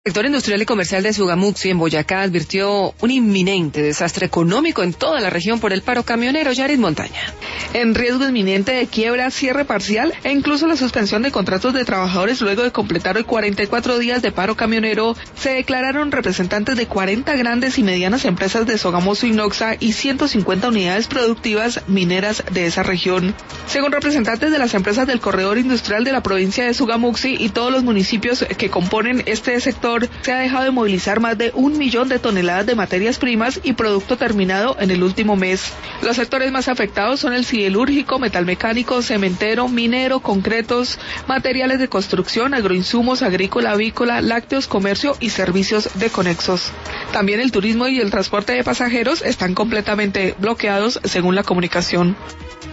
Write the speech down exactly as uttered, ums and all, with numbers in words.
El sector industrial y comercial de Sugamuxi en Boyacá advirtió un inminente desastre económico en toda la región por el paro camionero. Yarit Montaña. En riesgo inminente de quiebra, cierre parcial e incluso la suspensión de contratos de trabajadores luego de completar hoy cuarenta y cuatro días de paro camionero, se declararon representantes de cuarenta grandes y medianas empresas de Sogamoso y Noxa y ciento cincuenta unidades productivas mineras de esa región. Según representantes de las empresas del corredor industrial de la provincia de Sugamuxi y todos los municipios que componen este sector, se ha dejado de movilizar más de un millón de toneladas de materias primas y producto terminado en el último mes. Los sectores más afectados son el siderúrgico, metalmecánico, cementero, minero, concretos, materiales de construcción, agroinsumos, agrícola, avícola, lácteos, comercio y servicios de conexos. También el turismo y el transporte de pasajeros están completamente bloqueados según la comunicación.